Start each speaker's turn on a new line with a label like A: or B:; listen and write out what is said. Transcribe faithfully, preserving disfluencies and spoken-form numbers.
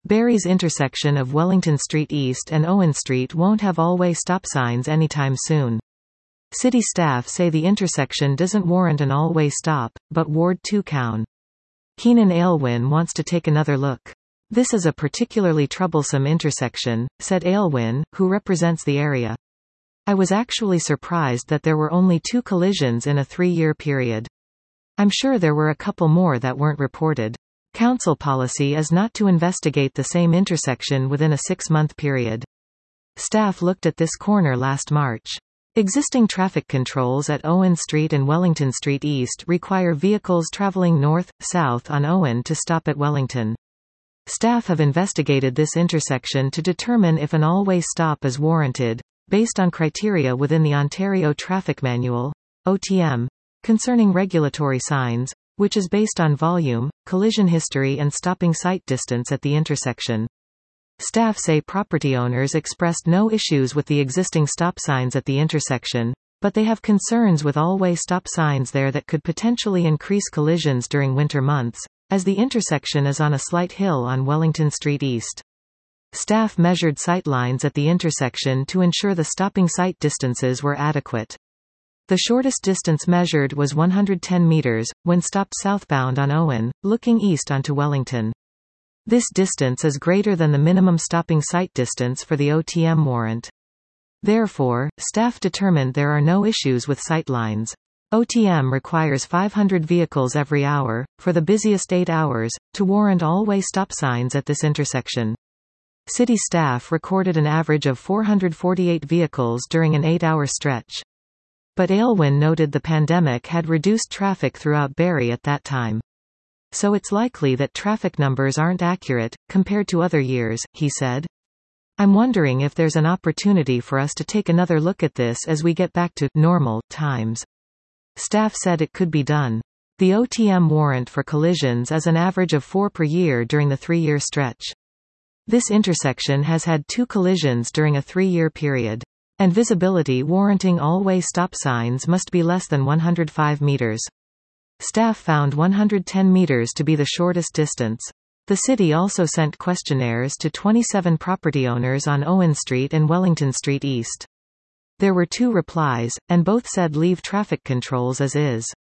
A: Barry's intersection of Wellington Street East and Owen Street won't have all-way stop signs anytime soon. City staff say the intersection doesn't warrant an all-way stop, but Ward two can. Keenan Aylwin wants to take another look. This is a particularly troublesome intersection, said Aylwin, who represents the area. I was actually surprised that there were only two collisions in a three-year period. I'm sure there were a couple more that weren't reported. Council policy is not to investigate the same intersection within a six-month period. Staff looked at this corner last March. Existing traffic controls at Owen Street and Wellington Street East require vehicles traveling north-south on Owen to stop at Wellington. Staff have investigated this intersection to determine if an all-way stop is warranted, based on criteria within the Ontario Traffic Manual, O T M, concerning regulatory signs, which is based on volume, collision history and stopping sight distance at the intersection. Staff say property owners expressed no issues with the existing stop signs at the intersection, but they have concerns with all-way stop signs there that could potentially increase collisions during winter months, as the intersection is on a slight hill on Wellington Street East. Staff measured sight lines at the intersection to ensure the stopping sight distances were adequate. The shortest distance measured was one hundred ten meters, when stopped southbound on Owen, looking east onto Wellington. This distance is greater than the minimum stopping sight distance for the O T M warrant. Therefore, staff determined there are no issues with sight lines. O T M requires five hundred vehicles every hour, for the busiest eight hours, to warrant all-way stop signs at this intersection. City staff recorded an average of four hundred forty-eight vehicles during an eight-hour stretch. But Aylwin noted the pandemic had reduced traffic throughout Barrie at that time. So it's likely that traffic numbers aren't accurate, compared to other years, he said. I'm wondering if there's an opportunity for us to take another look at this as we get back to normal times. Staff said it could be done. The O T M warrant for collisions is an average of four per year during the three-year stretch. This intersection has had two collisions during a three-year period. And visibility warranting all-way stop signs must be less than one hundred five meters. Staff found one hundred ten meters to be the shortest distance. The city also sent questionnaires to twenty-seven property owners on Owen Street and Wellington Street East. There were two replies, and both said leave traffic controls as is.